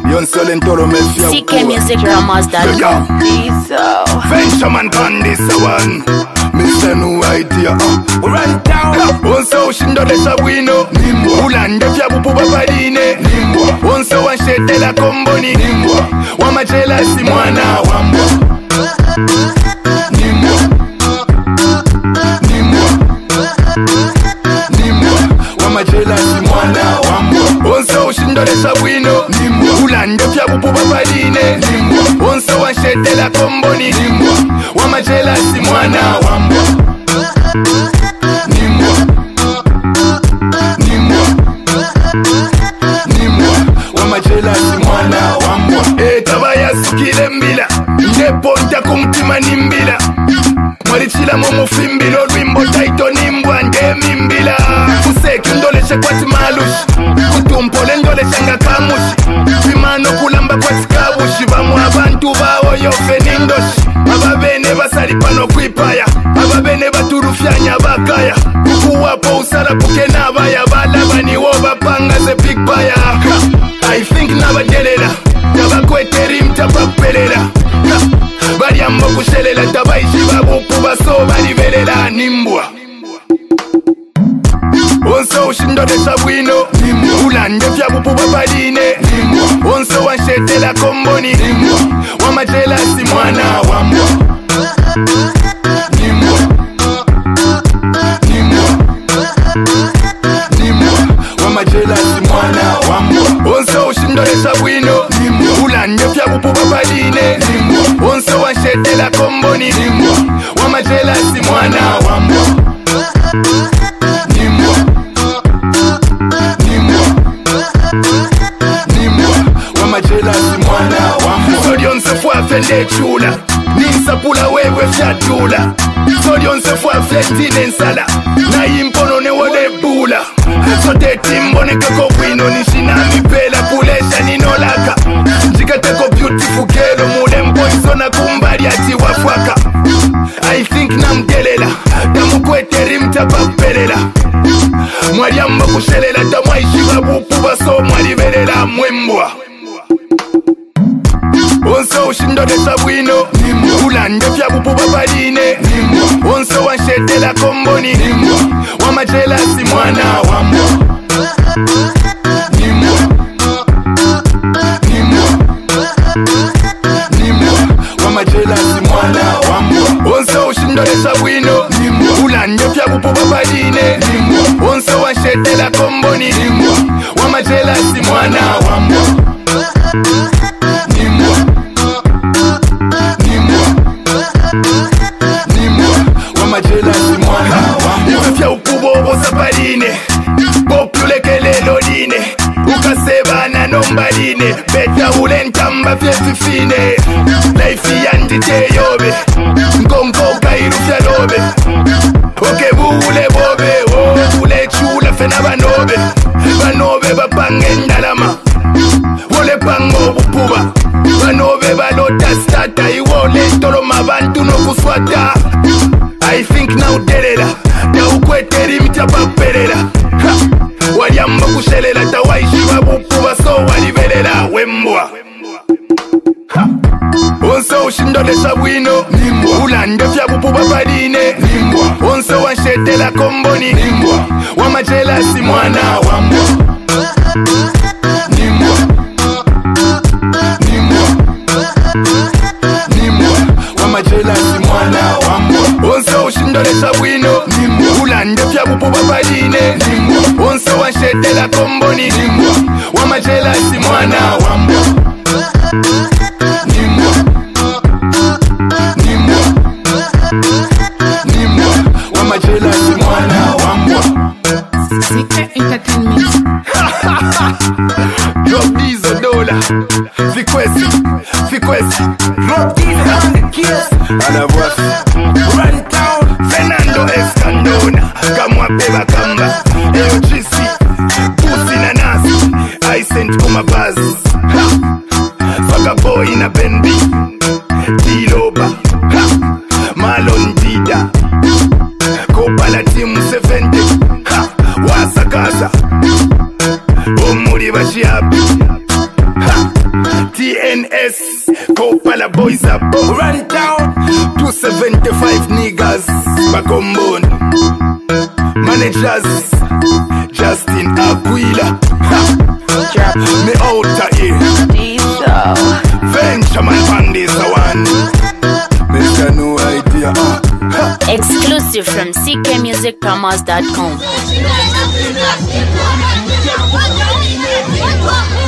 CKmusicDramas.com. Ventureman on this one. Mr. No idea. Run down. Onso shindolesha bwino. Ulande fya bupu babaline. Onso wanshetela komboni. Wamachela si mwana wambwa. Wamachela si mwana wambwa. Onso shindolesha bwino. Ulande fya bupu babaline. Onso wanshetela komboni. Wamachela si mwana wambwa. Wamachela si mwana wambwa. Tabaya sukile mbila. Neponta kumtima nimbila. Mwalichila mumufimbilo. Rwimbo taito nimbwa ngemi mbila. Kuseki ndoleshe kwati malushi. Kutumpole ndoleshe nga kamushi. Vimano kulamba kwati kabushi. Vamu abantu bawo yofe nindoshi. Ababene basali pano kwipaya. Ababene baturufyanya bakaya. Kukuwapo usara puke nabaya. Balaba niwo bapanga ze big baya. I think nabadelela. Tabakweteri mtapapelela. Bariambo kushelela. Tabaishi babupu baso balibelela nimbwa. Onso ushindolesha bwino. Ulande fya bupu babaline. Onso wanshetela komboni. Wamachela si mwana wambwa. Wamachela si mwana wambwa. Onso ushindolesha bwino. Ulande fya bupu babaline. Onso wanshetela komboni. Wamachela si mwana wambwa. Wamachela si mwana wambwa. Sodion se fwa fende chula. Nisapula wewe fyatula. Sodion se fwa fletine nsala. Na impono ne wode bula. Sote timbone kako wino. Nishinami pela kulesha ninolaka. Njikateko beautiful gelo. Mude mpoisona kumbali ati wafwaka. I think namdelela. Tamukweteri mtapapelela. Mwaliamba kushelela. Tamwaishi babupu baso mwalibelela mwembwa. Onso ushindolesha bwino. Ulande fya bupu babaline. Onso wanshetela komboni. Wamachela si mwana wambwa. Wamachela si mwana wambwa. Onso ushindolesha bwino. Ulande fya bupu babaline. Onso wanshetela komboni. Wamachela si mwana wambwa. Wamachela si mwana wambwa. Ifya ukubobo sapaline. Populekele lodine. Ukasebana nombaline. Beta ule ntamba fyefifine. Life yandite yobe. Nkonko kairu fya lobe. Oke bule bobe. Bule chula fena banobe. Banobe bapange ndalama. Wole pango bupuba. Banobe balota stata. Iwole tolo mabantu no kuswata. I think now delela. Taukweteri mtapapelela. Waliamba kushelela. Tawaishi babupu baso walibelela wembwa. Onso ushindolesha bwino. Ulande fya bupu babaline. Onso wanshetela komboni. Wamachela si mwana wambwa. Wamachela si mwana wambwa. Onso ushindolesha bwino. Ulande fya bupu babaline. Onso wanshetela komboni. Wamachela si mwana wambwa. Wamachela si mwana wambwa. Secret Entertainment. Drop these $1. Fikwesi. Drop these on the kiss. Anavoas. Run down. Fernando Escandona. Kamwa beba kamba. Eyo chisi. Pussy na nasi. I sent kumabazi. Faka boy na bendi. Diloba. Malon Dida. Kopala timu 70. Wasakaza. Omuri bashiabi. the boys up. Run it down. 275 niggas back on bone. Managers Justin Aquila. Me out of here. Venture man Bandis a one. Mr. No idea. Exclusive from ckmusicpromos.com.